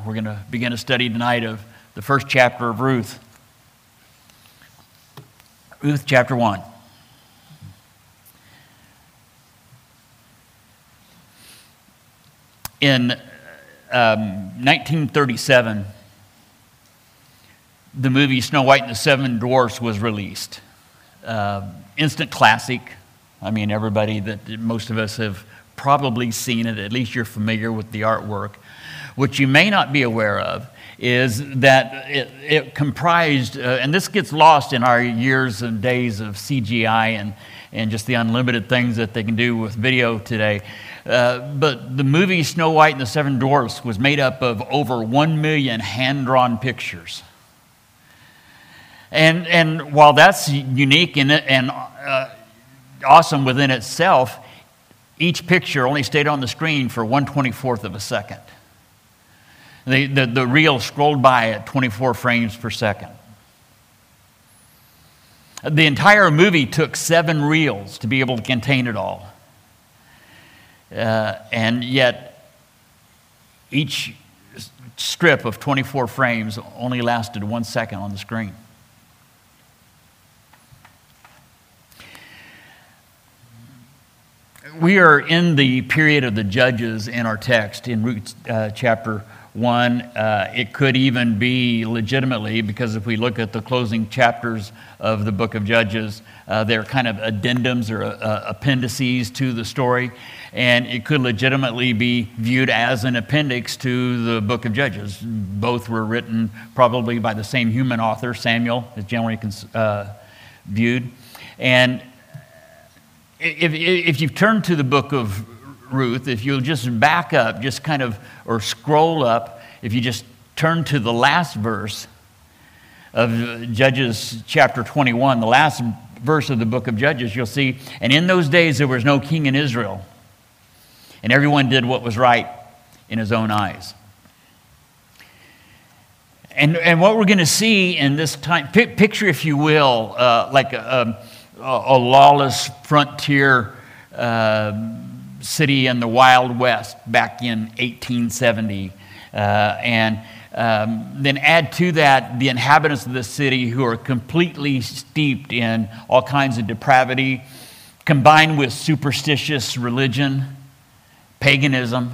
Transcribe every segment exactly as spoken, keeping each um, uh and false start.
We're going to begin a study tonight of the first chapter of Ruth. Ruth chapter one. In um, nineteen thirty-seven, the movie Snow White and the Seven Dwarfs was released. Uh, instant classic. I mean, everybody that most of us have probably seen it. At least you're familiar with the artwork. What you may not be aware of is that it, it comprised, uh, and this gets lost in our years and days of C G I and, and just the unlimited things that they can do with video today. Uh, but the movie Snow White and the Seven Dwarfs was made up of over one million hand-drawn pictures. And, and while that's unique and, and uh, awesome within itself, each picture only stayed on the screen for one twenty-fourth of a second. The, the, the reel scrolled by at twenty-four frames per second. The entire movie took seven reels to be able to contain it all. Uh, and yet, each strip of twenty-four frames only lasted one second on the screen. We are in the period of the Judges in our text in Ruth uh, chapter one. Uh, it could even be legitimately, because if we look at the closing chapters of the book of Judges, uh, they're kind of addendums or uh, appendices to the story, and it could legitimately be viewed as an appendix to the book of Judges. Both were written probably by the same human author. Samuel is generally uh, viewed. And if, if you've turned to the book of Ruth, if you'll just back up, just kind of, or scroll up, if you just turn to the last verse of Judges chapter twenty-one, the last verse of the book of Judges, you'll see, and in those days there was no king in Israel, and everyone did what was right in his own eyes. And, and what we're going to see in this time, picture, if you will, uh, like a, a, a lawless frontier uh, city in the Wild West back in eighteen seventy. Uh, and um, then add to that the inhabitants of the city who are completely steeped in all kinds of depravity, combined with superstitious religion, paganism.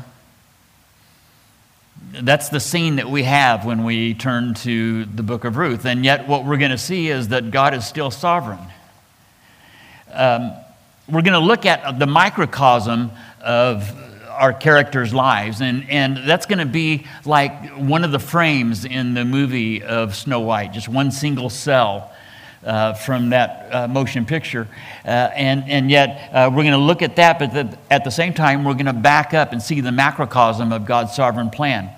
That's the scene that we have when we turn to the book of Ruth. And yet what we're going to see is that God is still sovereign. Um, we're going to look at the microcosm of our characters' lives, and, and that's going to be like one of the frames in the movie of Snow White, just one single cell uh, from that uh, motion picture. Uh, and, and yet uh, we're going to look at that, but the, at the same time, we're going to back up and see the macrocosm of God's sovereign plan.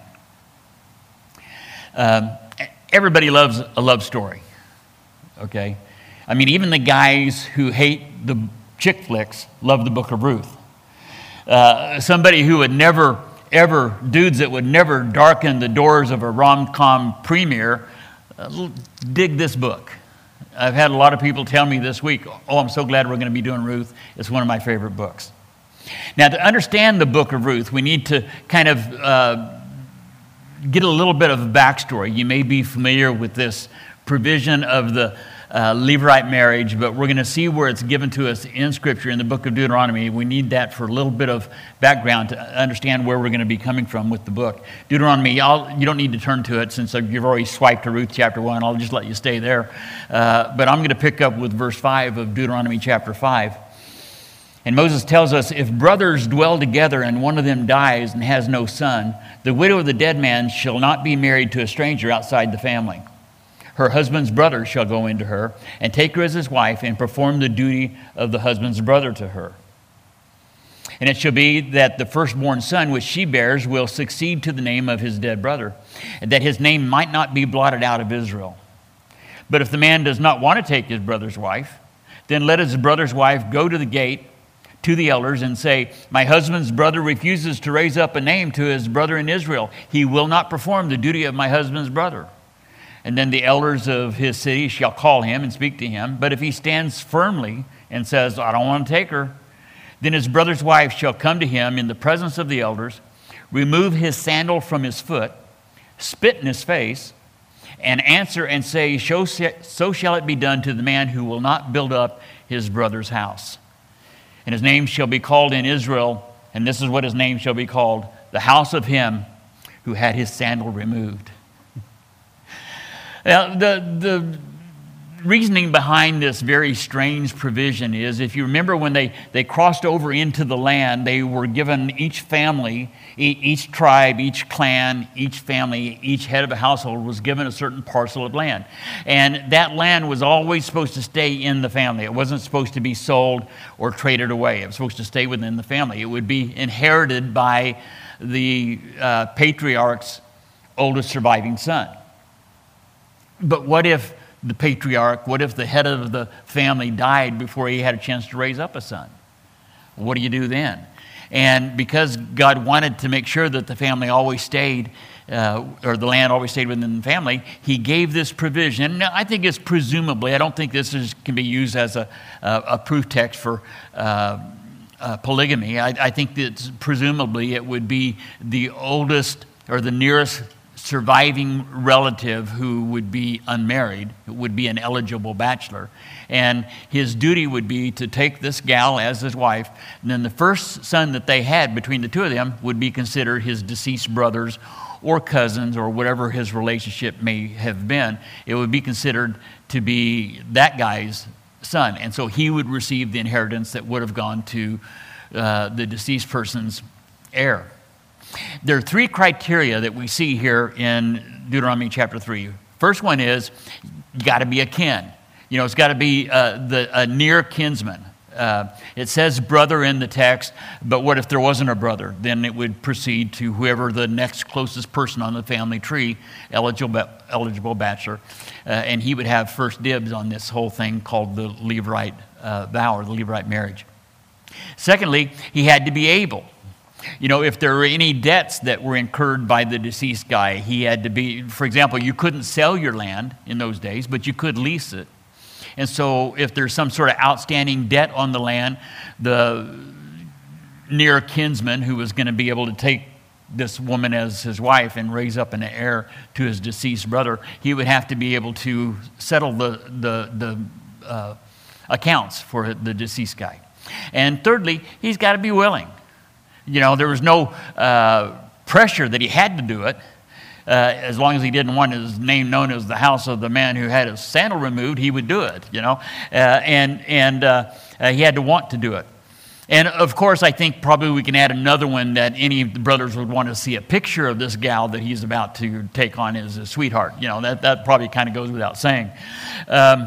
Um, everybody loves a love story, okay? I mean, even the guys who hate the chick flicks love the book of Ruth. Uh, somebody who would never, ever, dudes that would never darken the doors of a rom-com premiere, uh, dig this book. I've had a lot of people tell me this week, oh, I'm so glad we're going to be doing Ruth. It's one of my favorite books. Now, to understand the book of Ruth, we need to kind of uh, get a little bit of a backstory. You may be familiar with this provision of the Uh, Levirate marriage, but we're going to see where it's given to us in Scripture in the book of Deuteronomy. We need that for a little bit of background to understand where we're going to be coming from with the book. Deuteronomy, I'll, you don't need to turn to it since you've already swiped to Ruth chapter one. I'll just let you stay there. Uh, but I'm going to pick up with verse five of Deuteronomy chapter five. And Moses tells us, if brothers dwell together and one of them dies and has no son, the widow of the dead man shall not be married to a stranger outside the family. Her husband's brother shall go into her and take her as his wife and perform the duty of the husband's brother to her. And it shall be that the firstborn son which she bears will succeed to the name of his dead brother, and that his name might not be blotted out of Israel. But if the man does not want to take his brother's wife, then let his brother's wife go to the gate to the elders and say, my husband's brother refuses to raise up a name to his brother in Israel. He will not perform the duty of my husband's brother. And then the elders of his city shall call him and speak to him. But if he stands firmly and says, I don't want to take her, then his brother's wife shall come to him in the presence of the elders, remove his sandal from his foot, spit in his face, and answer and say, so shall it be done to the man who will not build up his brother's house. And his name shall be called in Israel, and this is what his name shall be called, the house of him who had his sandal removed. Now, the, the reasoning behind this very strange provision is, if you remember when they, they crossed over into the land, they were given each family, each tribe, each clan, each family, each head of a household was given a certain parcel of land. And that land was always supposed to stay in the family. It wasn't supposed to be sold or traded away. It was supposed to stay within the family. It would be inherited by the uh, patriarch's oldest surviving son. But what if the patriarch, what if the head of the family died before he had a chance to raise up a son? What do you do then? And because God wanted to make sure that the family always stayed, uh, or the land always stayed within the family, he gave this provision. Now, I think it's presumably, I don't think this is, can be used as a, a, a proof text for uh, uh, polygamy. I, I think that presumably it would be the oldest or the nearest surviving relative who would be unmarried, would be an eligible bachelor. And his duty would be to take this gal as his wife, and then the first son that they had between the two of them would be considered his deceased brothers or cousins or whatever his relationship may have been. It would be considered to be that guy's son. And so he would receive the inheritance that would have gone to uh, the deceased person's heir. There are three criteria that we see here in Deuteronomy chapter three. First one is, you got to be a kin. You know, it's got to be uh, the, a near kinsman. Uh, it says brother in the text, but what if there wasn't a brother? Then it would proceed to whoever the next closest person on the family tree, eligible, eligible bachelor, uh, and he would have first dibs on this whole thing called the Levirate uh, vow or the Levirate marriage. Secondly, he had to be able. You know, if there were any debts that were incurred by the deceased guy, he had to be, for example, you couldn't sell your land in those days, but you could lease it. And so if there's some sort of outstanding debt on the land, the near kinsman who was going to be able to take this woman as his wife and raise up an heir to his deceased brother, he would have to be able to settle the, the, the uh, accounts for the deceased guy. And thirdly, he's got to be willing. You know, there was no uh, pressure that he had to do it. Uh, as long as he didn't want his name known as the house of the man who had his sandal removed, he would do it, you know. Uh, and and uh, uh, he had to want to do it. And, of course, I think probably we can add another one that any of the brothers would want to see a picture of this gal that he's about to take on as a sweetheart. You know, that, that probably kind of goes without saying. Um,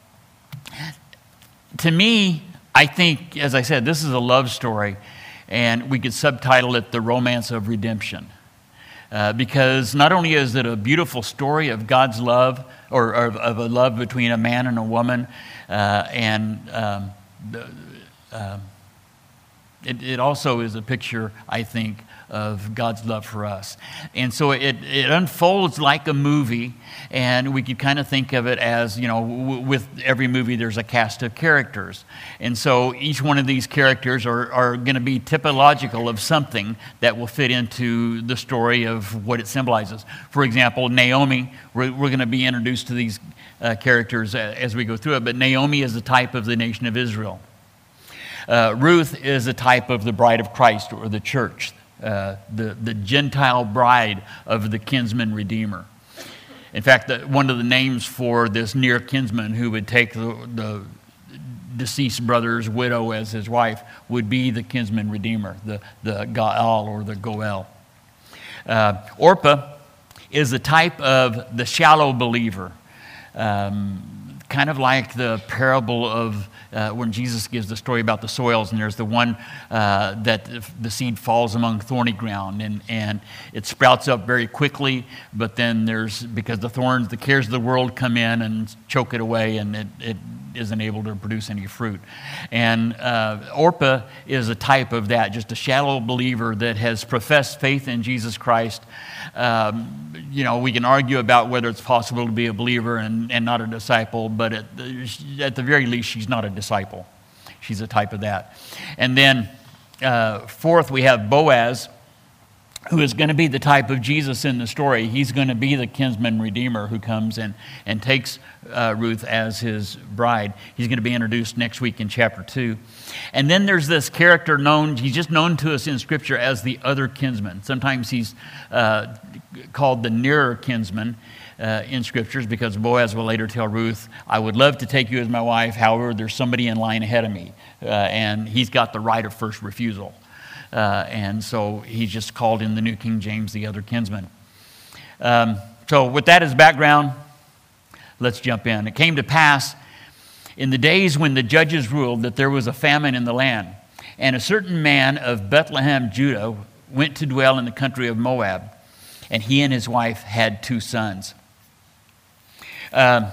to me, I think, as I said, this is a love story. And we could subtitle it The Romance of Redemption. Uh, because not only is it a beautiful story of God's love, or, or of a love between a man and a woman, uh, and um, the, uh, it, it also is a picture, I think, of God's love for us. And so it, it unfolds like a movie, and we could kind of think of it as, you know, w- with every movie there's a cast of characters. And so each one of these characters are, are going to be typological of something that will fit into the story of what it symbolizes. For example, Naomi, we're, we're going to be introduced to these uh, characters as we go through it, but Naomi is the type of the nation of Israel. Uh, Ruth is a type of the bride of Christ, or the church, uh, the, the Gentile bride of the kinsman redeemer. In fact, the, one of the names for this near kinsman who would take the, the deceased brother's widow as his wife would be the kinsman redeemer, the, the Gaal or the Goel. Uh, Orpah is the type of the shallow believer, um, kind of like the parable of Uh, when Jesus gives the story about the soils, and there's the one uh, that the seed falls among thorny ground, and, and it sprouts up very quickly, but then there's, because the thorns, the cares of the world come in and choke it away, and it, it isn't able to produce any fruit. And uh, Orpah is a type of that, just a shallow believer that has professed faith in Jesus Christ. Um, you know, we can argue about whether it's possible to be a believer and, and not a disciple, but at the, at the very least, she's not a disciple. She's a type of that. And then uh, fourth, we have Boaz, who is going to be the type of Jesus in the story. He's going to be the kinsman redeemer who comes and, and takes uh, Ruth as his bride. He's going to be introduced next week in chapter two. And then there's this character known, he's just known to us in Scripture as the other kinsman. Sometimes he's uh, called the nearer kinsman uh, in Scriptures, because Boaz will later tell Ruth, I would love to take you as my wife, however, there's somebody in line ahead of me. Uh, and he's got the right of first refusal. Uh, and so he's just called in the New King James the other kinsman. Um, so with that as background, let's jump in. It came to pass in the days when the judges ruled that there was a famine in the land. And a certain man of Bethlehem, Judah, went to dwell in the country of Moab. And he and his wife had two sons. Um,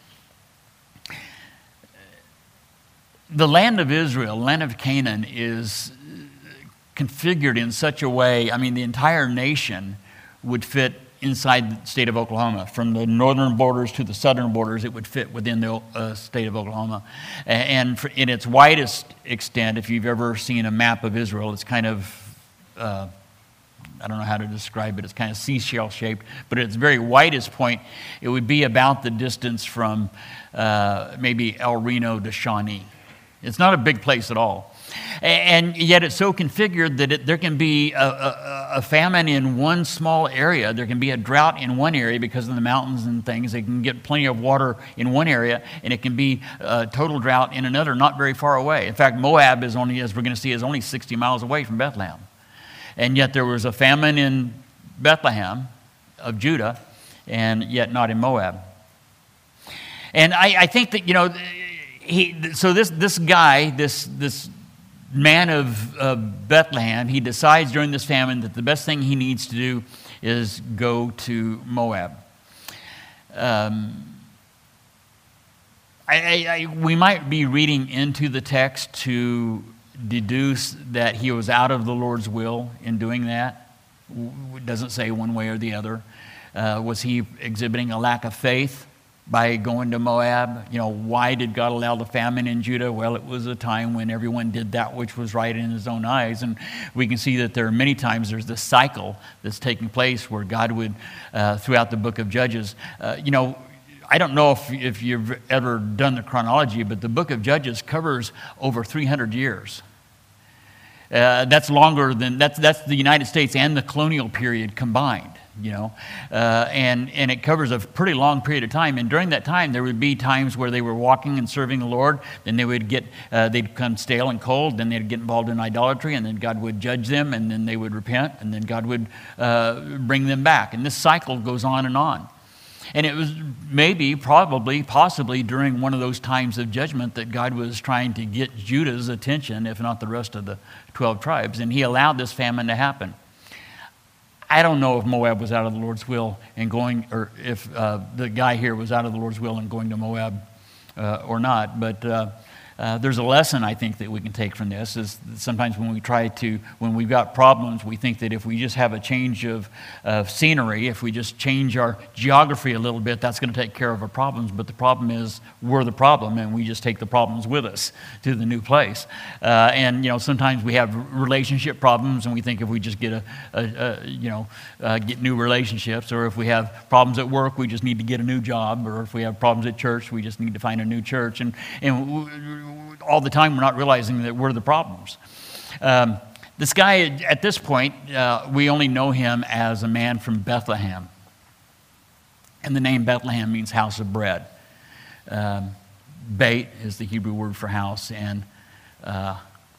the land of Israel, land of Canaan, is configured in such a way, I mean, the entire nation would fit inside the state of Oklahoma. From the northern borders to the southern borders, it would fit within the uh, state of Oklahoma. And for, in its widest extent, if you've ever seen a map of Israel, it's kind of, uh, I don't know how to describe it, it's kind of seashell shaped, but at its very widest point, it would be about the distance from uh, maybe El Reno to Shawnee. It's not a big place at all. And yet it's so configured that it, there can be a, a, a famine in one small area. There can be a drought in one area because of the mountains and things. They can get plenty of water in one area, and it can be a total drought in another, not very far away. In fact, Moab is only, as we're going to see, is only sixty miles away from Bethlehem. And yet there was a famine in Bethlehem of Judah, and yet not in Moab. And I, I think that, you know, he, so this this guy, this this man of uh, Bethlehem, he decides during this famine that the best thing he needs to do is go to Moab. Um, I, I, I, we might be reading into the text to deduce that he was out of the Lord's will in doing that. It doesn't say one way or the other. Uh, was he exhibiting a lack of faith by going to Moab? You know, why did God allow the famine in Judah? Well, it was a time when everyone did that which was right in his own eyes. And we can see that there are many times there's this cycle that's taking place where God would, uh, throughout the book of Judges, uh, you know, I don't know if, if you've ever done the chronology, but the book of Judges covers over three hundred years. Uh, that's longer than, that's, that's the United States and the colonial period combined. You know, uh, and, and it covers a pretty long period of time. And during that time, there would be times where they were walking and serving the Lord. Then they would get, uh, they'd become stale and cold. Then they'd get involved in idolatry. And then God would judge them. And then they would repent. And then God would uh, bring them back. And this cycle goes on and on. And it was maybe, probably, possibly during one of those times of judgment that God was trying to get Judah's attention, if not the rest of the twelve tribes. And he allowed this famine to happen. I don't know if Moab was out of the Lord's will and going, or if uh, the guy here was out of the Lord's will and going to Moab uh, or not. But uh, uh, there's a lesson, I think, that we can take from this. Is sometimes when we try to, when we've got problems, we think that if we just have a change of, of scenery, if we just change our geography a little bit, that's going to take care of our problems. But the problem is we're the problem, and we just take the problems with us to the new place. Uh, and, you know, sometimes we have relationship problems, and we think if we just get a, a, a you know, uh, get new relationships, or if we have problems at work, we just need to get a new job, or if we have problems at church, we just need to find a new church. And, and all the time we're not realizing that we're the problems. Um, this guy, at this point, uh, we only know him as a man from Bethlehem. And the name Bethlehem means house of bread. Um, Beit is the Hebrew word for house, and uh,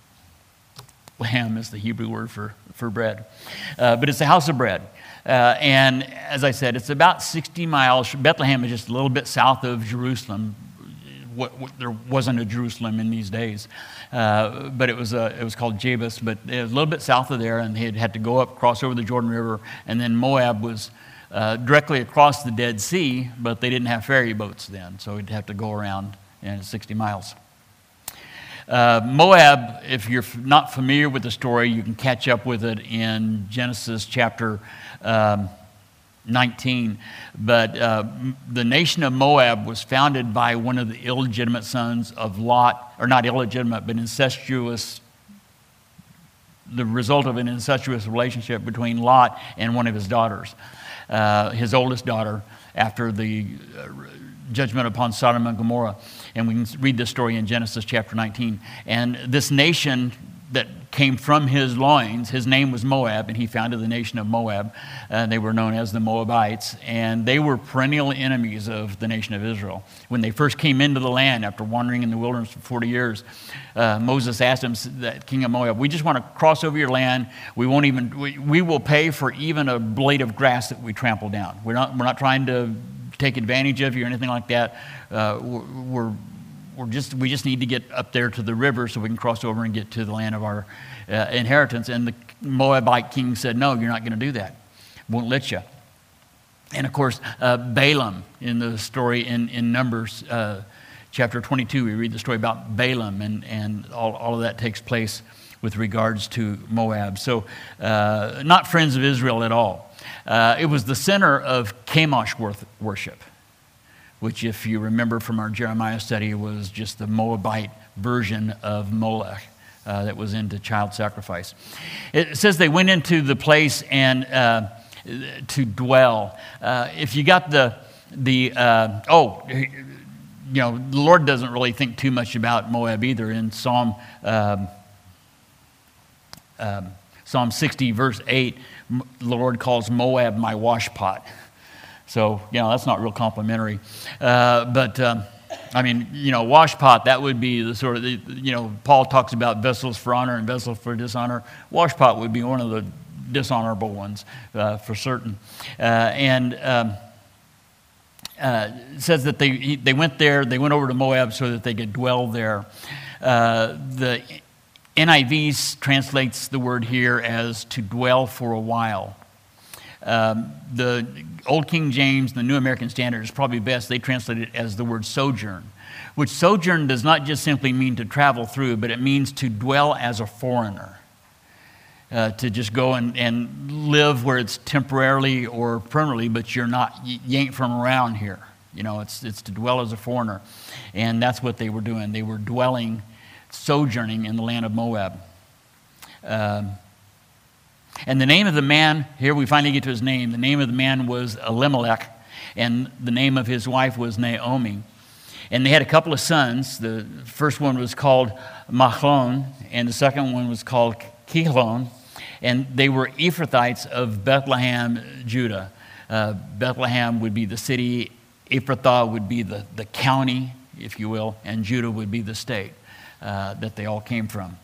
Lamb is the Hebrew word for, for bread. Uh, but it's a house of bread. Uh, and as I said, it's about sixty miles. Bethlehem is just a little bit south of Jerusalem. What, what, there wasn't a Jerusalem in these days, uh, but it was a, it was called Jebus, but it was a little bit south of there, and they had, had to go up, cross over the Jordan River, and then Moab was uh, directly across the Dead Sea, but they didn't have ferry boats then, so we'd have to go around in sixty miles. Uh, Moab, if you're not familiar with the story, you can catch up with it in Genesis chapter um, nineteen, but uh, the nation of Moab was founded by one of the illegitimate sons of Lot, or not illegitimate, but incestuous the result of an incestuous relationship between Lot and one of his daughters, uh, his oldest daughter, after the uh, judgment upon Sodom and Gomorrah. And we can read this story in Genesis chapter nineteen. And this nation that came from his loins, his name was Moab, and he founded the nation of Moab. Uh, they were known as the Moabites, and they were perennial enemies of the nation of Israel. When they first came into the land after wandering in the wilderness for forty years, uh, Moses asked him, that king of Moab, we just want to cross over your land. We won't even, we, we will pay for even a blade of grass that we trample down. We're not, we're not trying to take advantage of you or anything like that. Uh, we're, we're We're just, we just need to get up there to the river so we can cross over and get to the land of our uh, inheritance. And the Moabite king said, no, you're not going to do that. Won't let you. And of course, uh, Balaam, in the story in, in Numbers uh, chapter twenty-two, we read the story about Balaam, and, and all, all of that takes place with regards to Moab. So uh, not friends of Israel at all. Uh, it was the center of Chemosh worship, which, if you remember from our Jeremiah study, was just the Moabite version of Molech uh, that was into child sacrifice. It says they went into the place and uh, to dwell. Uh, if you got the, the uh, oh, you know, the Lord doesn't really think too much about Moab either. In Psalm, um, um, Psalm sixty, verse eight, the Lord calls Moab my washpot. So, you know, that's not real complimentary. Uh, but, um, I mean, you know, washpot, that would be the sort of, the, you know, Paul talks about vessels for honor and vessels for dishonor. Washpot would be one of the dishonorable ones, uh, for certain. Uh, and um, uh, it says that they, they went there, they went over to Moab so that they could dwell there. Uh, the N I V translates the word here as to dwell for a while. Um, the Old King James, the New American Standard, is probably best. They translate it as the word sojourn, which sojourn does not just simply mean to travel through, but it means to dwell as a foreigner, uh, to just go and, and live where it's temporarily or permanently, but you're not, you ain't from around here. You know, it's, it's to dwell as a foreigner. And that's what they were doing. They were dwelling, sojourning in the land of Moab. Um, And the name of the man, here we finally get to his name. The name of the man was Elimelech, and the name of his wife was Naomi. And they had a couple of sons. The first one was called Mahlon, and the second one was called Chilion. And they were Ephrathites of Bethlehem, Judah. Uh, Bethlehem would be the city, Ephrathah would be the, the county, if you will, and Judah would be the state uh, that they all came from.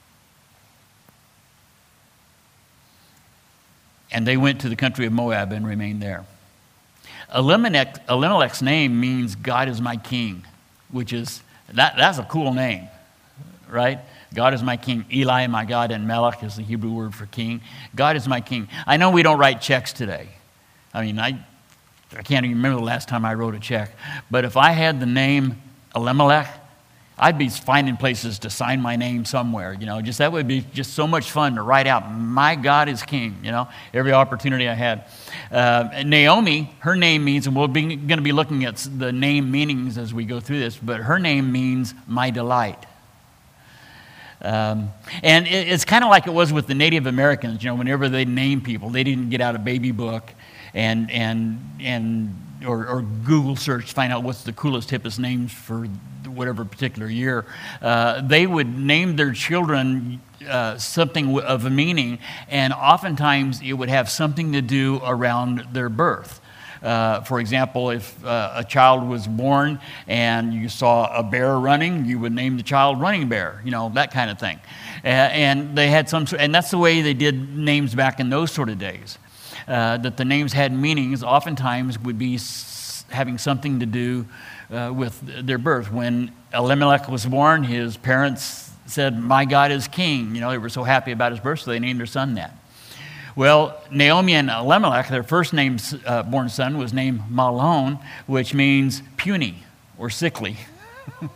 And they went to the country of Moab and remained there. Elimelech, Elimelech's name means God is my king, which is, that, that's a cool name, right? God is my king. Eli, my God, and Melech is the Hebrew word for king. God is my king. I know we don't write checks today. I mean, I, I can't even remember the last time I wrote a check. But if I had the name Elimelech, I'd be finding places to sign my name somewhere, you know, just that would be just so much fun to write out, my God is king, you know, every opportunity I had. Uh, Naomi, her name means, and we're going to be looking at the name meanings as we go through this, but her name means my delight. Um, and it, it's kind of like it was with the Native Americans, you know, whenever they name people, they didn't get out a baby book and, and, and, or, or Google search to find out what's the coolest, hippest names for whatever particular year. Uh, they would name their children uh, something of a meaning, and oftentimes it would have something to do around their birth. Uh, for example, if uh, a child was born and you saw a bear running, you would name the child Running Bear, you know, that kind of thing. Uh, and they had some, and that's the way they did names back in those sort of days. Uh, that the names had meanings, oftentimes would be s- having something to do uh, with their birth. When Elimelech was born, his parents said, my God is king. You know, they were so happy about his birth, so they named their son that. Well, Naomi and Elimelech, their first name, uh, born son was named Mahlon, which means puny or sickly. uh,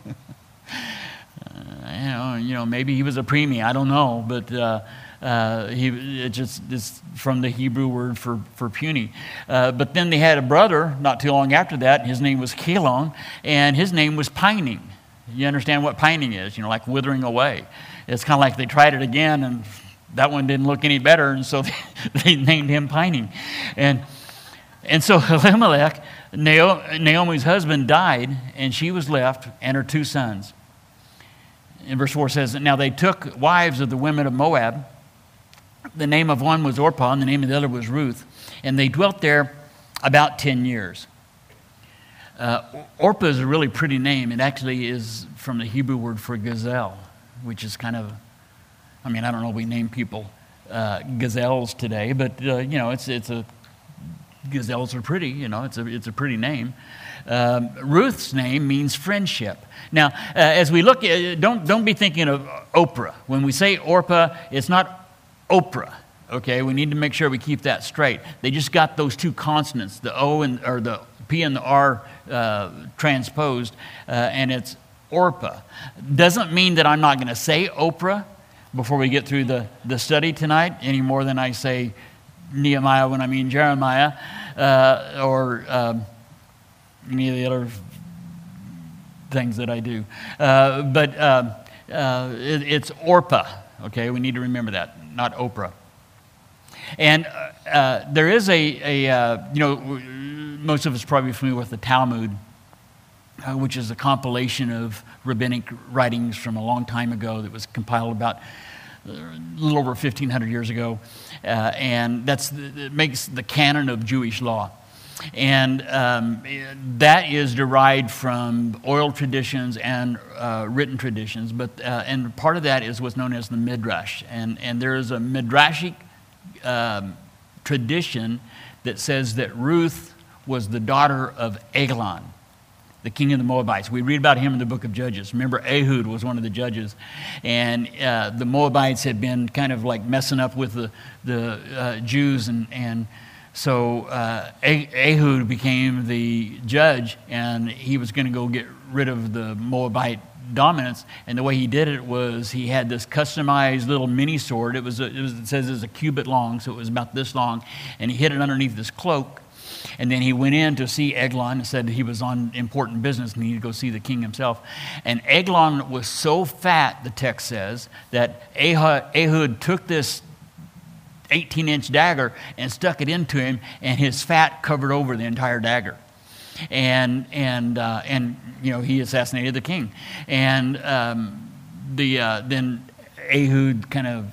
you know, you know, maybe he was a preemie, I don't know, but uh, uh, he it just is from the Hebrew word for for puny. Uh, but then they had a brother not too long after that. His name was Chilion, and his name was pining. You understand what pining is? You know, like withering away. It's kind of like they tried it again and that one didn't look any better, and so they, they named him Pining. And, and so Elimelech, Naomi's husband, died, and she was left, and her two sons. And verse four says, now they took wives of the women of Moab. The name of one was Orpah, and the name of the other was Ruth. And they dwelt there about ten years. Uh, Orpah is a really pretty name. It actually is from the Hebrew word for gazelle, which is kind of, I mean, I don't know if we name people uh, gazelles today, but, uh, you know, it's it's a, gazelles are pretty, you know, it's a, it's a pretty name. Um, Ruth's name means friendship. Now, uh, as we look at, don't, don't be thinking of Oprah. When we say Orpah, it's not Oprah. Okay, we need to make sure we keep that straight. They just got those two consonants, the O and or the P and the R uh, transposed, uh, and it's Orpah. Doesn't mean that I'm not going to say Oprah before we get through the, the study tonight, any more than I say Nehemiah when I mean Jeremiah, uh, or um, any of the other things that I do. Uh, but uh, uh, it, it's Orpah. Okay, we need to remember that, not Oprah. And uh, there is a, a uh, you know, most of us are probably familiar with the Talmud, uh, which is a compilation of rabbinic writings from a long time ago that was compiled about a little over fifteen hundred years ago. Uh, and that's the, it makes the canon of Jewish law. And um, that is derived from oral traditions and uh, written traditions. But uh, and part of that is what's known as the Midrash. And, and there is a Midrashic Um, tradition that says that Ruth was the daughter of Eglon, the king of the Moabites. We read about him in the book of Judges. Remember, Ehud was one of the judges, and uh, the Moabites had been kind of like messing up with the, the uh, Jews, and, and so uh, Ehud became the judge, and he was going to go get rid of the Moabite dominance, and the way he did it was he had this customized little mini sword. It was, a, it was it says it's a cubit long, so it was about this long, and he hid it underneath this cloak. And then he went in to see Eglon and said he was on important business and he needed to go see the king himself. And Eglon was so fat, the text says, that Ehud, Ehud took this eighteen-inch dagger and stuck it into him, and his fat covered over the entire dagger. And and uh, and you know, he assassinated the king, and um, the uh, then Ehud kind of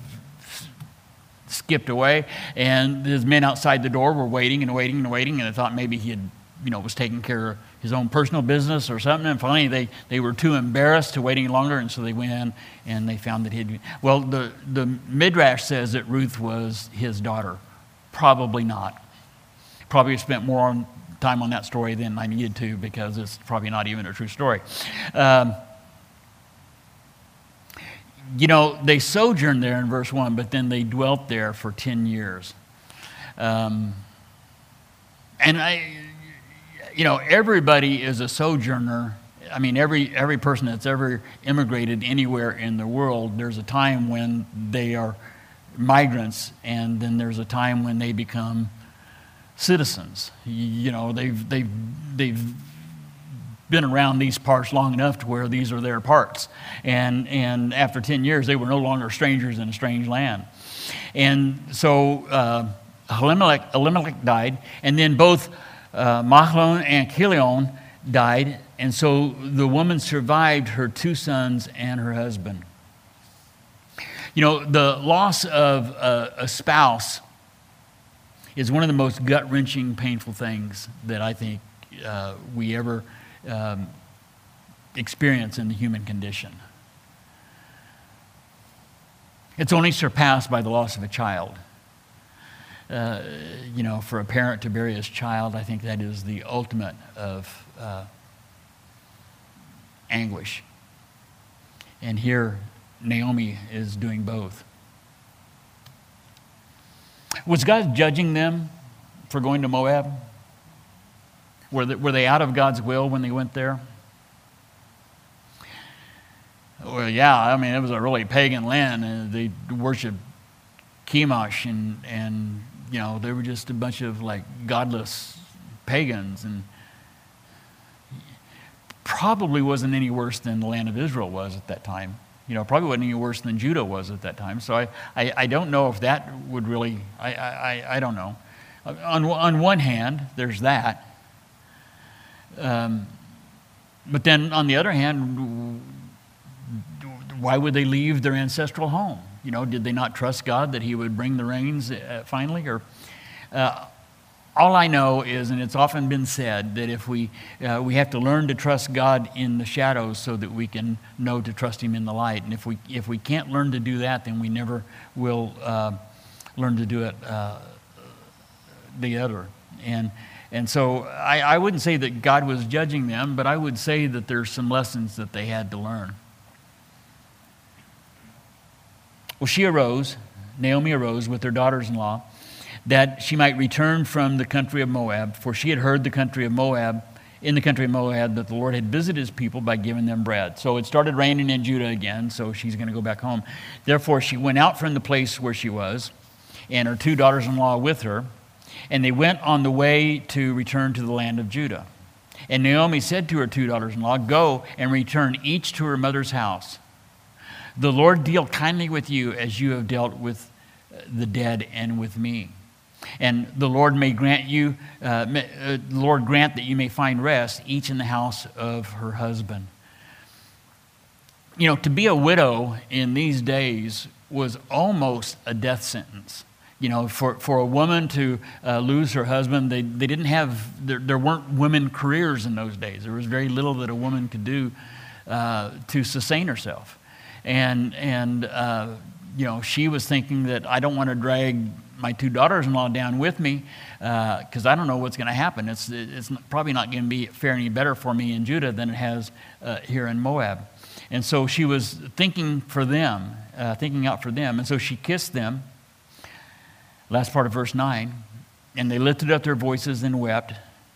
skipped away, and his men outside the door were waiting and waiting and waiting, and I thought maybe he had, you know, was taking care of his own personal business or something. And finally, they they were too embarrassed to wait any longer, and so they went in and they found that he'd. Well, the the Midrash says that Ruth was his daughter. Probably not. Probably spent more on. time on that story than I needed to, because it's probably not even a true story. Um, you know, they sojourned there in verse one, but then they dwelt there for ten years. Um, and I, you know, everybody is a sojourner. I mean, every every person that's ever immigrated anywhere in the world, there's a time when they are migrants, and then there's a time when they become citizens. You know, they've they've they've been around these parts long enough to where these are their parts, and and after ten years, they were no longer strangers in a strange land. And so uh, Elimelech, Elimelech died, and then both uh, Mahlon and Chilion died, and so the woman survived her two sons and her husband. You know, the loss of a, a spouse is one of the most gut-wrenching, painful things that I think uh, we ever um, experience in the human condition. It's only surpassed by the loss of a child. Uh, you know, for a parent to bury his child, I think that is the ultimate of uh, anguish. And here, Naomi is doing both. Was God judging them for going to Moab? Were they, were they out of God's will when they went there? Well, yeah, I mean, it was a really pagan land, and they worshiped Chemosh, and, and, you know, they were just a bunch of, like, godless pagans, and probably wasn't any worse than the land of Israel was at that time. You know, probably wasn't any worse than Judah was at that time. So I, I, I don't know if that would really, I, I, I don't know. On, on one hand, there's that. Um, but then on the other hand, why would they leave their ancestral home? You know, did they not trust God that he would bring the rains uh, finally? Or uh, all I know is, and it's often been said, that if we uh, we have to learn to trust God in the shadows so that we can know to trust him in the light. And if we if we can't learn to do that, then we never will uh, learn to do it uh, the other. And and so I, I wouldn't say that God was judging them, but I would say that there's some lessons that they had to learn. Well, she arose, Naomi arose with her daughters-in-law, that she might return from the country of Moab, for she had heard the country of Moab, in the country of Moab, that the Lord had visited his people by giving them bread. So it started raining in Judah again, so she's going to go back home. Therefore, she went out from the place where she was, and her two daughters-in-law with her, and they went on the way to return to the land of Judah. And Naomi said to her two daughters-in-law, "Go and return each to her mother's house. The Lord deal kindly with you as you have dealt with the dead and with me. And the Lord may grant you, uh, may, uh, the Lord grant that you may find rest, each in the house of her husband." You know, to be a widow in these days was almost a death sentence. You know, for, for a woman to uh, lose her husband, they, they didn't have, there, there weren't women careers in those days. There was very little that a woman could do uh, to sustain herself. And, and uh, you know, she was thinking that I don't want to drag my two daughters-in-law down with me because uh, I don't know what's going to happen. It's, it's probably not going to be fare any better for me in Judah than it has uh, here in Moab. And so she was thinking for them, uh, thinking out for them. And so she kissed them, last part of verse nine, and they lifted up their voices and wept.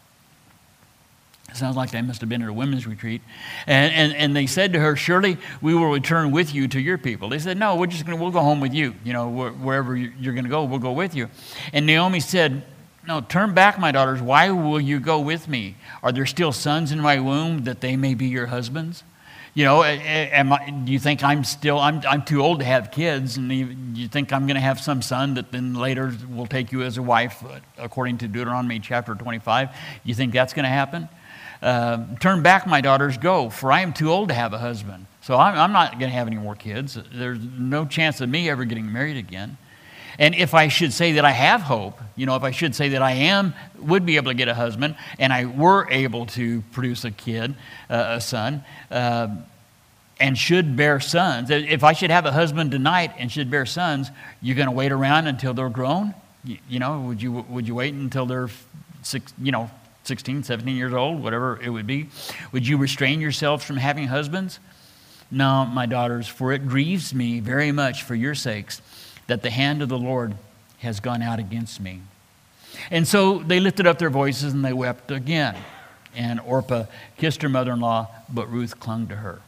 Sounds like they must have been at a women's retreat. And, and, and they said to her, "Surely we will return with you to your people." They said, "No, we're just going to, we'll go home with you. You know, wherever you're going to go, we'll go with you." And Naomi said, "No, turn back, my daughters. Why will you go with me? Are there still sons in my womb that they may be your husbands? You know, am I, do you think I'm still, I'm, I'm too old to have kids, and you, you think I'm going to have some son that then later will take you as a wife, according to Deuteronomy chapter twenty-five? You think that's going to happen? Uh, turn back, my daughters, go, for I am too old to have a husband. So I'm, I'm not going to have any more kids. There's no chance of me ever getting married again. And if I should say that I have hope, you know, if I should say that I am, would be able to get a husband, and I were able to produce a kid, uh, a son, uh, and should bear sons, if I should have a husband tonight and should bear sons, you're going to wait around until they're grown? You, you know, would you would you wait until they're six, you know, sixteen, seventeen years old, whatever it would be? Would you restrain yourselves from having husbands? No, my daughters, for it grieves me very much for your sakes that the hand of the Lord has gone out against me. And so they lifted up their voices and they wept again. And Orpah kissed her mother-in-law, but Ruth clung to her.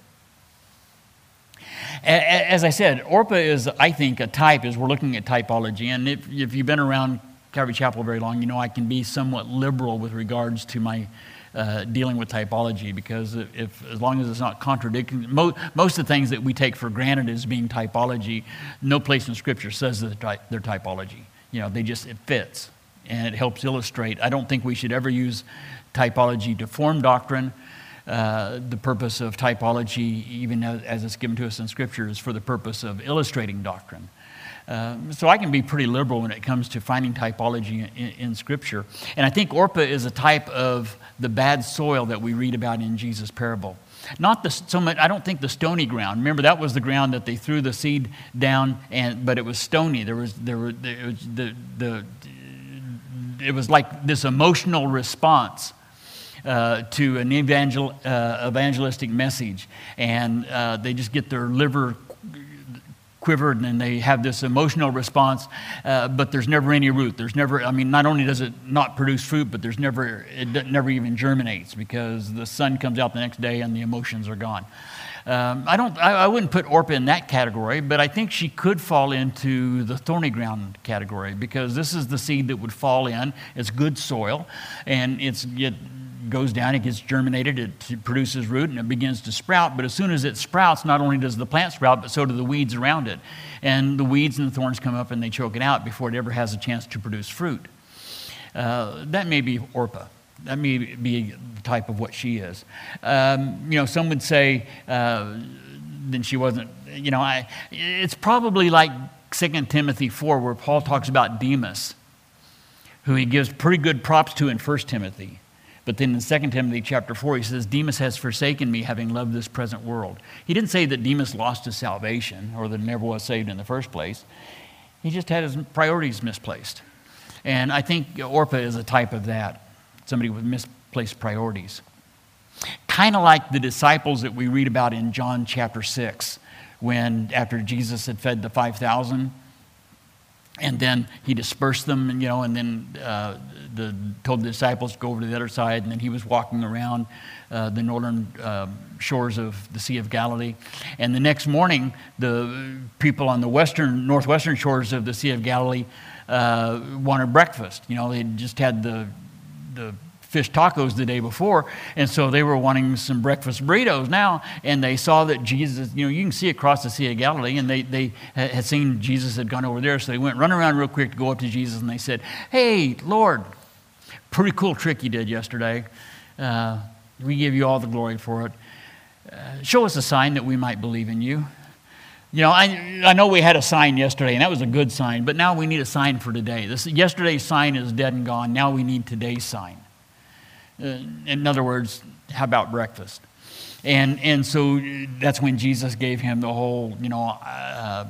As I said, Orpah is, I think, a type, as we're looking at typology. And if, if you've been around Calvary Chapel very long, you know I can be somewhat liberal with regards to my uh, dealing with typology, because if, as long as it's not contradicting, mo- most of the things that we take for granted as being typology, no place in Scripture says that they're, ty- they're typology. You know, they just, it fits and it helps illustrate. I don't think we should ever use typology to form doctrine. Uh, the purpose of typology, even as, as it's given to us in Scripture, is for the purpose of illustrating doctrine. Um, so I can be pretty liberal when it comes to finding typology in, in Scripture. And I think Orpah is a type of the bad soil that we read about in Jesus' parable. Not the, so much, I don't think the stony ground. Remember, that was the ground that they threw the seed down, and but it was stony. There was there were there was the the it was like this emotional response Uh, to an evangel, uh, evangelistic message, and uh, they just get their liver quivered and they have this emotional response, uh, but there's never any root. There's never, I mean, not only does it not produce fruit, but there's never, it never even germinates, because the sun comes out the next day and the emotions are gone. Um, I don't, I, I wouldn't put Orpah in that category, but I think she could fall into the thorny ground category, because this is the seed that would fall in. It's good soil, and it's it, goes down, it gets germinated, it produces root, and it begins to sprout. But as soon as it sprouts, not only does the plant sprout, but so do the weeds around it. And the weeds and the thorns come up and they choke it out before it ever has a chance to produce fruit. Uh, that may be Orpah. That may be the type of what she is. Um, you know, some would say uh, then she wasn't, you know, I, it's probably like Second Timothy four, where Paul talks about Demas, who he gives pretty good props to in First Timothy. But then in Second Timothy chapter four, he says, Demas has forsaken me, having loved this present world. He didn't say that Demas lost his salvation or that he never was saved in the first place. He just had his priorities misplaced. And I think Orpah is a type of that. Somebody with misplaced priorities. Kind of like the disciples that we read about in John chapter six, when after Jesus had fed the five thousand, and then he dispersed them, and, you know, and then uh, the, told the disciples to go over to the other side, and then he was walking around uh, the northern uh, shores of the Sea of Galilee. And the next morning, the people on the western, northwestern shores of the Sea of Galilee uh, wanted breakfast. You know, they just had the the fish tacos the day before, and so they were wanting some breakfast burritos now, and they saw that Jesus, you know, you can see across the Sea of Galilee, and they, they had seen Jesus had gone over there, so they went running around real quick to go up to Jesus, and they said, hey, Lord, pretty cool trick you did yesterday. Uh, we give you all the glory for it. Uh, show us a sign that we might believe in you. You know, I, I know we had a sign yesterday, and that was a good sign, but now we need a sign for today. This yesterday's sign is dead and gone. Now we need today's sign. Uh, in other words, how about breakfast? And and so that's when Jesus gave him the whole, you know, uh,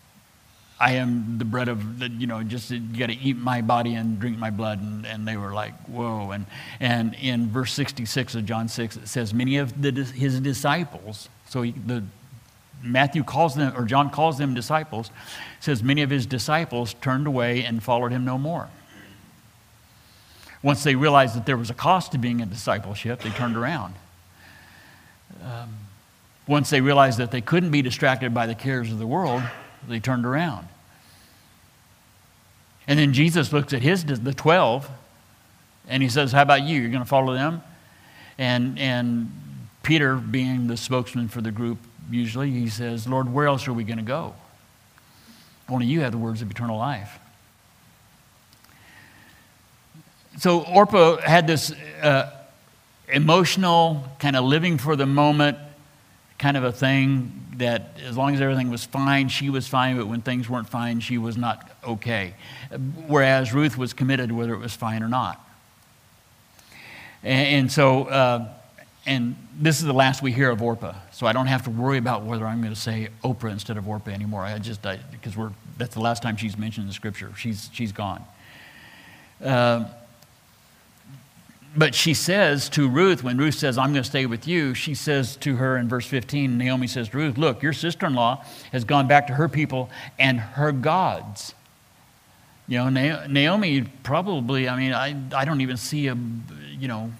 I am the bread of, the, you know, just you got to eat my body and drink my blood. And, and they were like, whoa. And, and in verse sixty-six of John six, it says, many of the, his disciples, so he, the Matthew calls them, or John calls them disciples, says many of his disciples turned away and followed him no more. Once they realized that there was a cost to being a discipleship, they turned around. Um, once they realized that they couldn't be distracted by the cares of the world, they turned around. And then Jesus looks at his the twelve, and he says, how about you? You're going to follow them? And, and Peter, being the spokesman for the group, usually, he says, Lord, where else are we going to go? Only you have the words of eternal life. So Orpah had this uh, emotional, kind of living for the moment kind of a thing that as long as everything was fine, she was fine, but when things weren't fine, she was not okay. Whereas Ruth was committed whether it was fine or not. And, and so... Uh, And this is the last we hear of Orpah, so I don't have to worry about whether I'm going to say Oprah instead of Orpah anymore. I just I, because we're that's the last time she's mentioned in the scripture. She's she's gone. Uh, but she says to Ruth, when Ruth says, "I'm going to stay with you," she says to her in verse fifteen. Naomi says to Ruth, "Look, your sister-in-law has gone back to her people and her gods." You know, Naomi probably. I mean, I I don't even see a you know.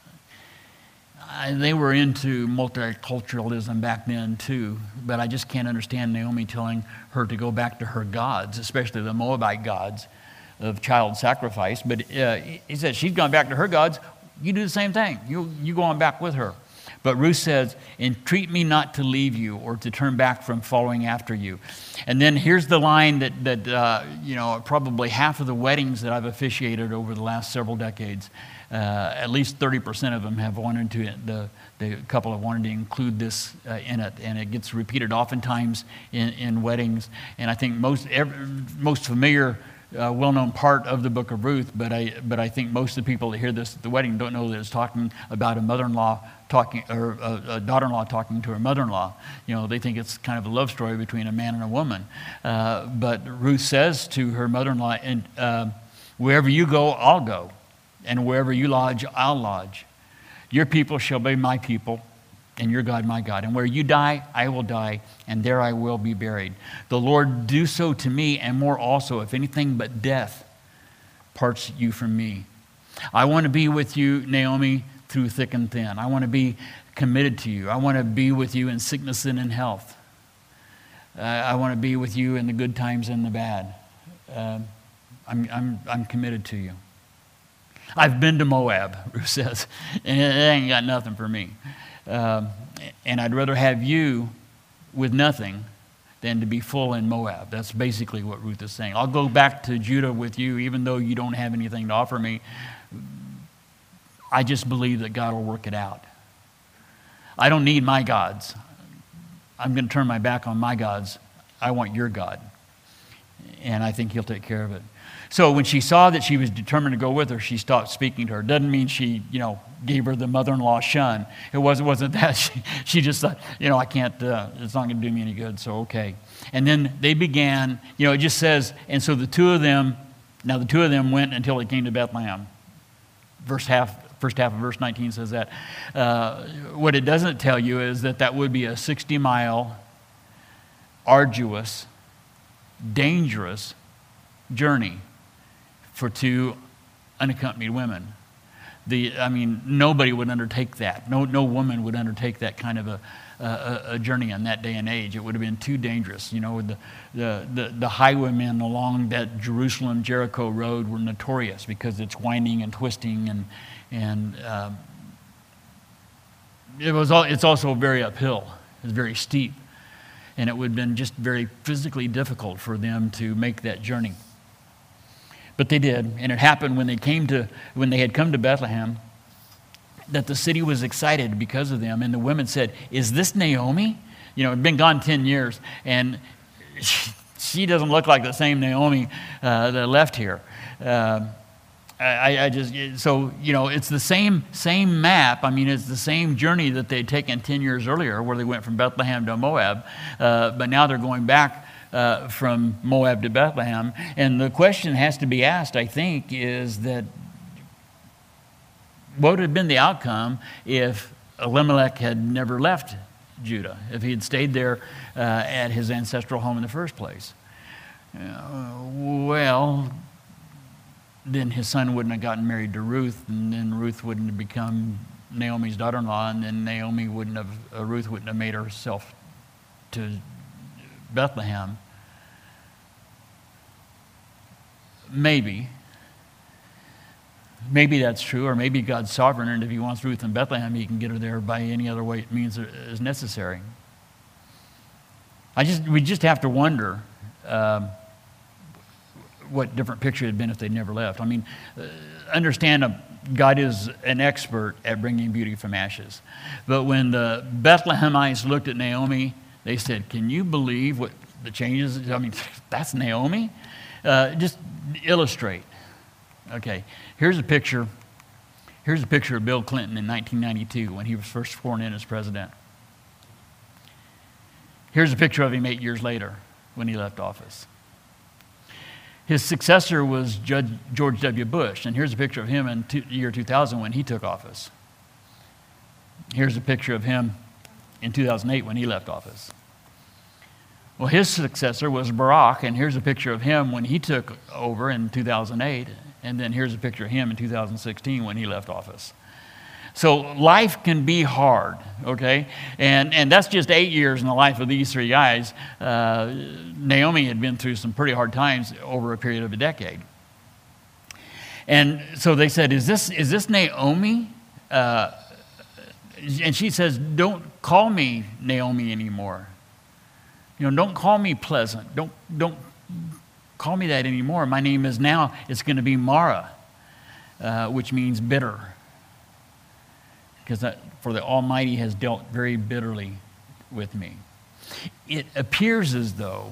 They were into multiculturalism back then too, but I just can't understand Naomi telling her to go back to her gods, especially the Moabite gods of child sacrifice. But uh, he said, she's gone back to her gods. You do the same thing. You, you go on back with her. But Ruth says, entreat me not to leave you or to turn back from following after you. And then here's the line that, that uh, you know, probably half of the weddings that I've officiated over the last several decades, uh, at least thirty percent of them have wanted to, the, the couple have wanted to include this uh, in it. And it gets repeated oftentimes in, in weddings. And I think most, every, most familiar Uh, well-known part of the book of Ruth, but I but I think most of the people that hear this at the wedding don't know that it's talking about a mother-in-law talking, or a, a daughter-in-law talking to her mother-in-law. You know, they think it's kind of a love story between a man and a woman. Uh, but Ruth says to her mother-in-law, "And uh, wherever you go, I'll go, and wherever you lodge, I'll lodge. Your people shall be my people, and your God my God. And where you die, I will die, and there I will be buried. The Lord do so to me, and more also, if anything but death parts you from me. I want to be with you, Naomi, through thick and thin. I want to be committed to you. I want to be with you in sickness and in health. Uh, I want to be with you in the good times and the bad. Uh, I'm, I'm, I'm committed to you." I've been to Moab, Ruth says, and it ain't got nothing for me. Um, and I'd rather have you with nothing than to be full in Moab. That's basically what Ruth is saying. I'll go back to Judah with you, even though you don't have anything to offer me. I just believe that God will work it out. I don't need my gods. I'm going to turn my back on my gods. I want your God. And I think he'll take care of it. So when she saw that she was determined to go with her, she stopped speaking to her. Doesn't mean she, you know, gave her the mother-in-law shun. It wasn't, wasn't that. She, she just thought, you know, I can't, uh, it's not going to do me any good, so okay. And then they began, you know, it just says, and so the two of them, now the two of them went until they came to Bethlehem. Verse half, first half of verse nineteen says that. Uh, what it doesn't tell you is that that would be a sixty-mile, arduous, dangerous journey for two unaccompanied women. The, I mean, nobody would undertake that. No, no woman would undertake that kind of a, a, a journey in that day and age. It would have been too dangerous. You know, the, the, the, the highwaymen along that Jerusalem-Jericho road were notorious because it's winding and twisting, and and um, it was. All, it's also very uphill. It's very steep, and it would have been just very physically difficult for them to make that journey. But they did, and it happened when they came to when they had come to Bethlehem, that the city was excited because of them. And the women said, "Is this Naomi?" You know, it'd been gone ten years, and she, she doesn't look like the same Naomi uh, that left here. Uh, I, I just so you know, it's the same same map. I mean, it's the same journey that they'd taken ten years earlier, where they went from Bethlehem to Moab, uh, but now they're going back. Uh, from Moab to Bethlehem. And the question has to be asked, I think, is that what would have been the outcome if Elimelech had never left Judah, if he had stayed there uh, at his ancestral home in the first place? Uh, well, then his son wouldn't have gotten married to Ruth, and then Ruth wouldn't have become Naomi's daughter-in-law, and then Naomi wouldn't have, uh, Ruth wouldn't have made herself to Bethlehem. Maybe. Maybe that's true, or maybe God's sovereign, and if he wants Ruth in Bethlehem, he can get her there by any other way it means is necessary. I just we just have to wonder um, what different picture it had been if they'd never left. I mean, uh, understand uh, God is an expert at bringing beauty from ashes. But when the Bethlehemites looked at Naomi, they said, "Can you believe what the changes?" I mean, that's Naomi? Uh, just illustrate. Okay, here's a picture. Here's a picture of Bill Clinton in nineteen ninety-two when he was first sworn in as president. Here's a picture of him eight years later when he left office. His successor was Judge George W. Bush, and here's a picture of him in the year two thousand when he took office. Here's a picture of him in two thousand eight when he left office. Well, his successor was Barack, and here's a picture of him when he took over in two thousand eight, and then here's a picture of him in two thousand sixteen when he left office. So life can be hard, okay? And and that's just eight years in the life of these three guys. Uh, Naomi had been through some pretty hard times over a period of a decade. And so they said, is this, is this Naomi? Uh, And she says, "Don't call me Naomi anymore. You know, don't call me pleasant. Don't don't call me that anymore. My name is now, it's going to be Mara, uh, which means bitter. Because that, for the Almighty has dealt very bitterly with me." It appears as though,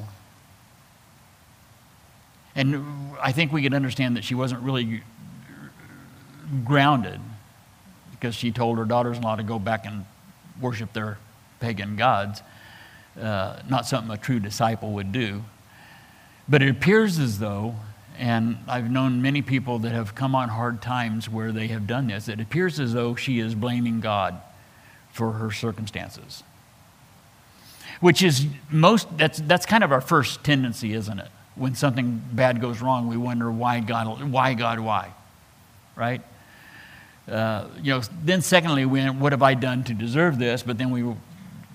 and I think we can understand that she wasn't really grounded, because she told her daughters-in-law to go back and worship their pagan gods. Uh, not something a true disciple would do. But it appears as though, and I've known many people that have come on hard times where they have done this, it appears as though she is blaming God for her circumstances. Which is most, that's, that's kind of our first tendency, isn't it? When something bad goes wrong, we wonder why God, why God, why? Right? Uh, you know, then secondly, we, what have I done to deserve this? But then we,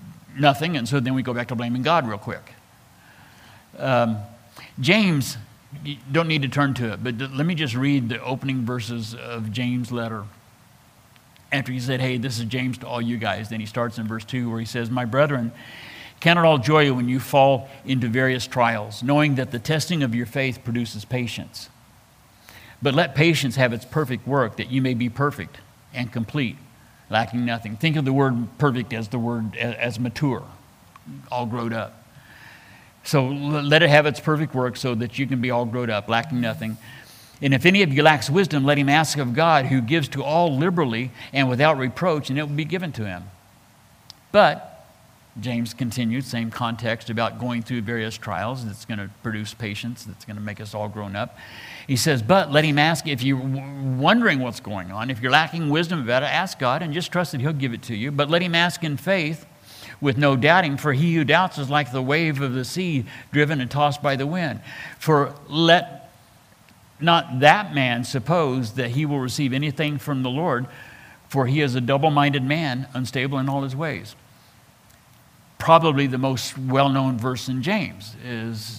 nothing, and so then we go back to blaming God real quick. Um, James you don't need to turn to it, but let me just read the opening verses of James' letter. After he said, hey, this is James to all you guys, then he starts in verse two where he says, my brethren, count it all joy when you fall into various trials, knowing that the testing of your faith produces patience. But let patience have its perfect work, that you may be perfect and complete, lacking nothing. Think of the word perfect as the word as mature, all grown up. So let it have its perfect work so that you can be all grown up, lacking nothing. And if any of you lacks wisdom, let him ask of God, who gives to all liberally and without reproach, and it will be given to him. But, James continued, same context about going through various trials that's going to produce patience, that's going to make us all grown up. He says, but let him ask, if you're wondering what's going on, if you're lacking wisdom about it, ask God and just trust that he'll give it to you. But let him ask in faith with no doubting, for he who doubts is like the wave of the sea driven and tossed by the wind. For let not that man suppose that he will receive anything from the Lord, for he is a double-minded man, unstable in all his ways. Probably the most well-known verse in James is,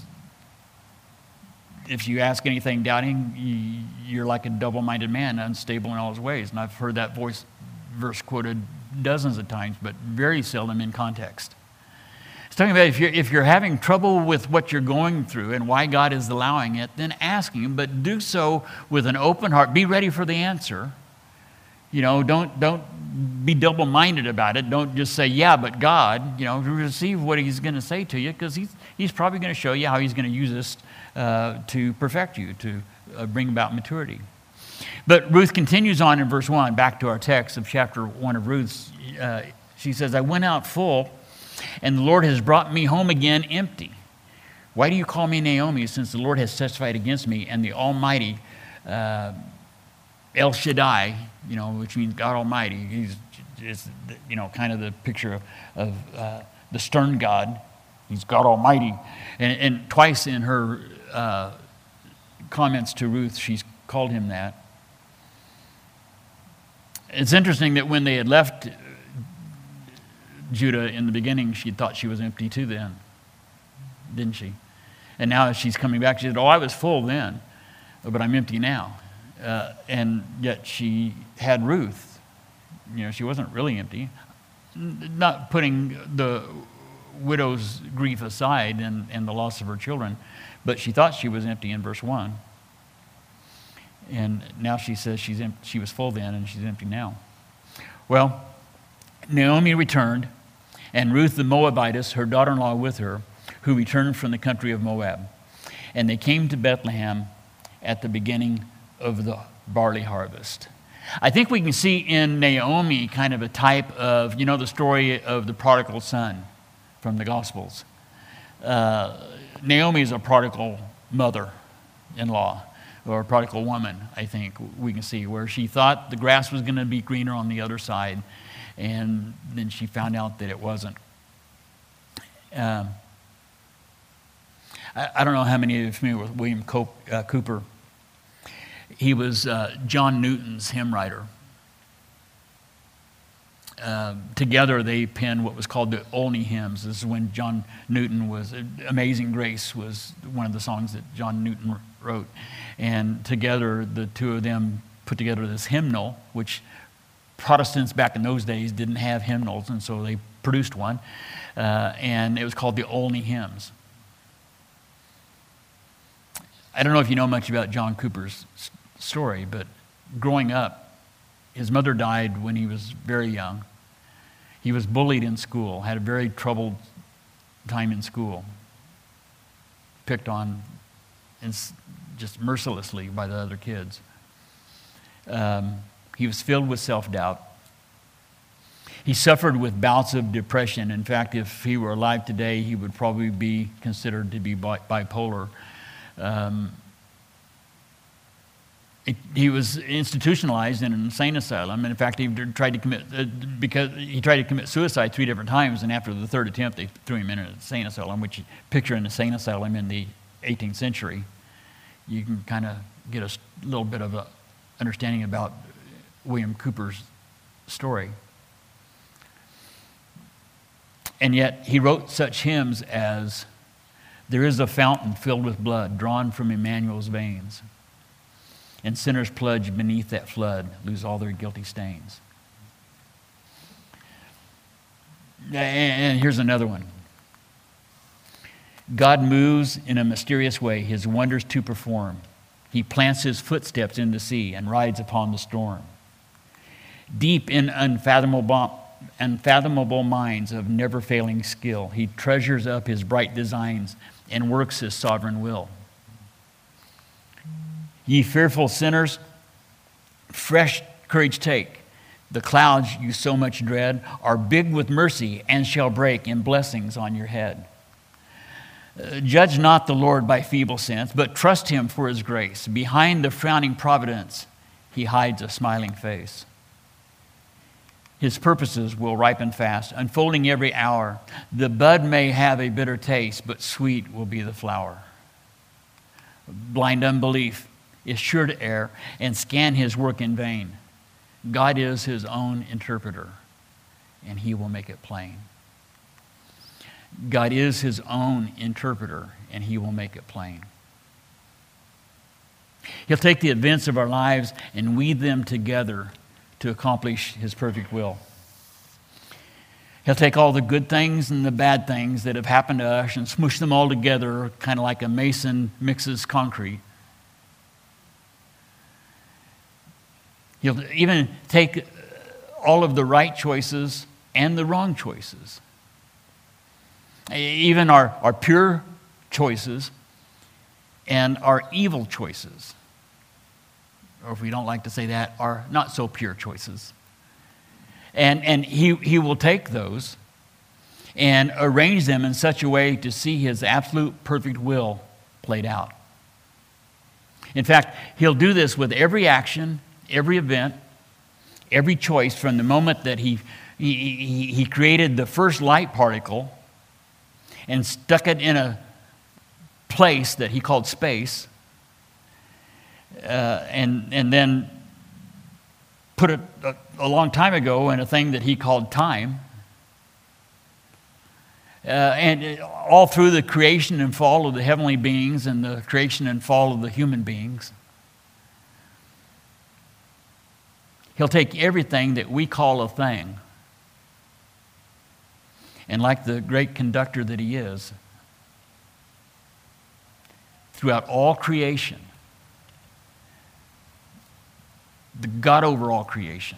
if you ask anything doubting, you're like a double-minded man, unstable in all his ways. And I've heard that voice verse quoted dozens of times, but very seldom in context. It's talking about if you're, if you're having trouble with what you're going through and why God is allowing it, then ask him, but do so with an open heart. Be ready for the answer. You know, don't, don't be double-minded about it. Don't just say, yeah, but God, you know, receive what he's going to say to you, because he's, he's probably going to show you how he's going to use this uh, to perfect you, to uh, bring about maturity. But Ruth continues on in verse one, back to our text of chapter one of Ruth. Uh, she says, I went out full, and the Lord has brought me home again empty. Why do you call me Naomi, since the Lord has testified against me, and the Almighty uh, El Shaddai, you know, which means God Almighty, he's is, you know, kind of the picture of, of uh, the stern God. He's God Almighty. And, and twice in her uh, comments to Ruth, she's called him that. It's interesting that when they had left Judah in the beginning, she thought she was empty too then, didn't she? And now as she's coming back, she said, oh, I was full then, but I'm empty now. Uh, and yet she had Ruth. You know, she wasn't really empty. Not putting the widow's grief aside and, and the loss of her children, but she thought she was empty in verse one. And now she says she's em- she was full then and she's empty now. Well, Naomi returned, and Ruth the Moabitess, her daughter-in-law with her, who returned from the country of Moab. And they came to Bethlehem at the beginning of the barley harvest. I think we can see in Naomi kind of a type of, you know, the story of the prodigal son from the Gospels. Uh, Naomi is a prodigal mother-in-law, or a prodigal woman, I think we can see, where she thought the grass was going to be greener on the other side, and then she found out that it wasn't. Um, I, I don't know how many of you are familiar with William Cope, uh, Cooper. He was uh, John Newton's hymn writer. Uh, together they penned what was called the Olney hymns. This is when John Newton was, Amazing Grace was one of the songs that John Newton wrote. And together the two of them put together this hymnal, which Protestants back in those days didn't have hymnals, and so they produced one. Uh, and it was called the Olney hymns. I don't know if you know much about John Cooper's story, but growing up, his mother died when he was very young. He was bullied in school, had a very troubled time in school, picked on just mercilessly by the other kids. Um, he was filled with self-doubt. He suffered with bouts of depression. In fact, if he were alive today, he would probably be considered to be bi- bipolar. Um, it, he was institutionalized in an insane asylum, and in fact, he tried to commit uh, because he tried to commit suicide three different times. And after the third attempt, they threw him in an insane asylum. Which you picture an insane asylum in the eighteenth century, you can kind of get a little bit of a understanding about William Cooper's story. And yet, he wrote such hymns as There is a fountain filled with blood drawn from Emmanuel's veins. And sinners plunged beneath that flood lose all their guilty stains. And here's another one. God moves in a mysterious way, his wonders to perform. He plants his footsteps in the sea and rides upon the storm. Deep in unfathomable, unfathomable minds of never-failing skill, he treasures up his bright designs and works his sovereign will. Ye fearful sinners, fresh courage take. The clouds you so much dread are big with mercy and shall break in blessings on your head. Uh, judge not the Lord by feeble sense, but trust him for his grace. Behind the frowning providence, he hides a smiling face. His purposes will ripen fast, unfolding every hour. The bud may have a bitter taste, but sweet will be the flower. Blind unbelief is sure to err and scan his work in vain. God is his own interpreter, and he will make it plain. God is his own interpreter, and he will make it plain. He'll take the events of our lives and weave them together to accomplish his perfect will. He'll take all the good things and the bad things that have happened to us and smoosh them all together, kind of like a mason mixes concrete. He'll even take all of the right choices and the wrong choices. Even our, our pure choices and our evil choices. Or if we don't like to say that, our not so pure choices. And, and he, he will take those and arrange them in such a way to see his absolute perfect will played out. In fact, he'll do this with every action, every event, every choice from the moment that he, he, he, he created the first light particle and stuck it in a place that he called space, uh, and, and then put it a, a long time ago in a thing that he called time. Uh, and all through the creation and fall of the heavenly beings and the creation and fall of the human beings. He'll take everything that we call a thing, and like the great conductor that he is, throughout all creation, the God over all creation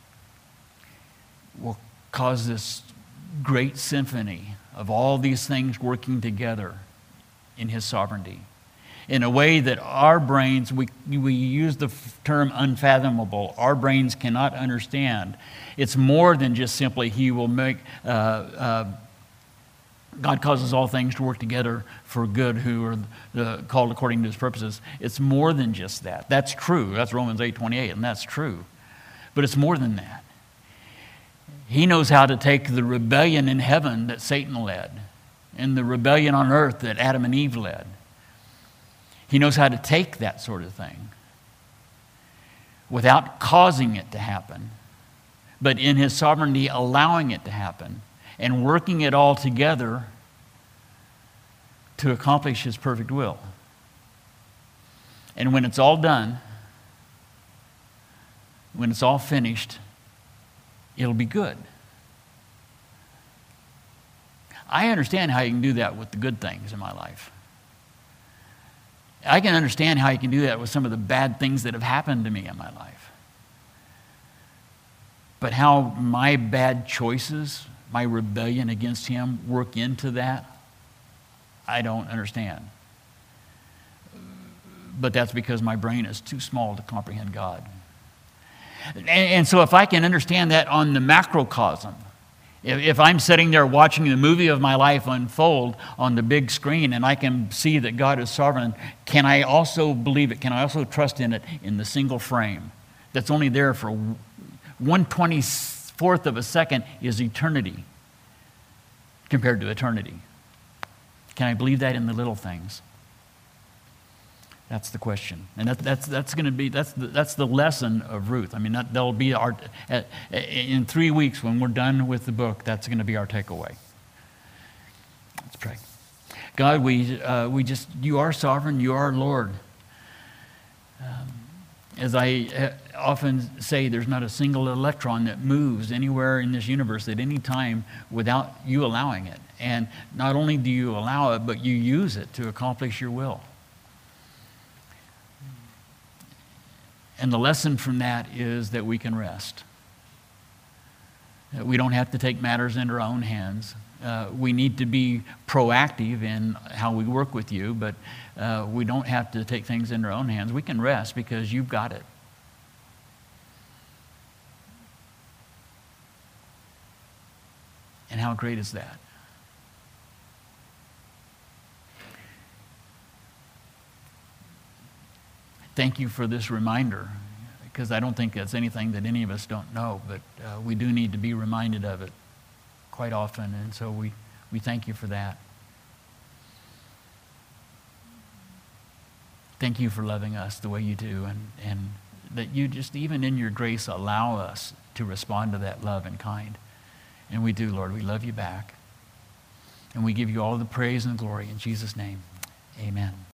will cause this great symphony of all these things working together in his sovereignty in a way that our brains, we, we use the term unfathomable, our brains cannot understand. It's more than just simply he will make, uh, uh, God causes all things to work together for good who are the, called according to his purposes. It's more than just that. That's true. That's Romans eight twenty-eight, and that's true. But it's more than that. He knows how to take the rebellion in heaven that Satan led and the rebellion on earth that Adam and Eve led. He knows how to take that sort of thing without causing it to happen, but in his sovereignty allowing it to happen and working it all together to accomplish his perfect will. And when it's all done, when it's all finished, it'll be good. I understand how you can do that with the good things in my life. I can understand how you can do that with some of the bad things that have happened to me in my life. But how my bad choices, my rebellion against him work into that, I don't understand. But that's because my brain is too small to comprehend God. And, and so if I can understand that on the macrocosm, if, if I'm sitting there watching the movie of my life unfold on the big screen and I can see that God is sovereign, can I also believe it? Can I also trust in it in the single frame that's only there for one twenty-fourth of a second is eternity compared to eternity? Can I believe that in the little things? That's the question, and that, that's that's going to be that's the, that's the lesson of Ruth. I mean, that that'll be our uh, in three weeks when we're done with the book. That's going to be our takeaway. Let's pray. God, God, we, uh, we just, you are sovereign, you are Lord. Um, as I often say, there's not a single electron that moves anywhere in this universe at any time without you allowing it. And not only do you allow it, but you use it to accomplish your will. And the lesson from that is that we can rest. That we don't have to take matters into our own hands. Uh, we need to be proactive in how we work with you, but uh, we don't have to take things into our own hands. We can rest because you've got it. And how great is that? Thank you for this reminder, because I don't think that's anything that any of us don't know, but uh, we do need to be reminded of it quite often, and so we, we thank you for that. Thank you for loving us the way you do, and, and that you just, even in your grace, allow us to respond to that love and kind. And we do, Lord. We love you back. And we give you all the praise and glory in Jesus' name. Amen.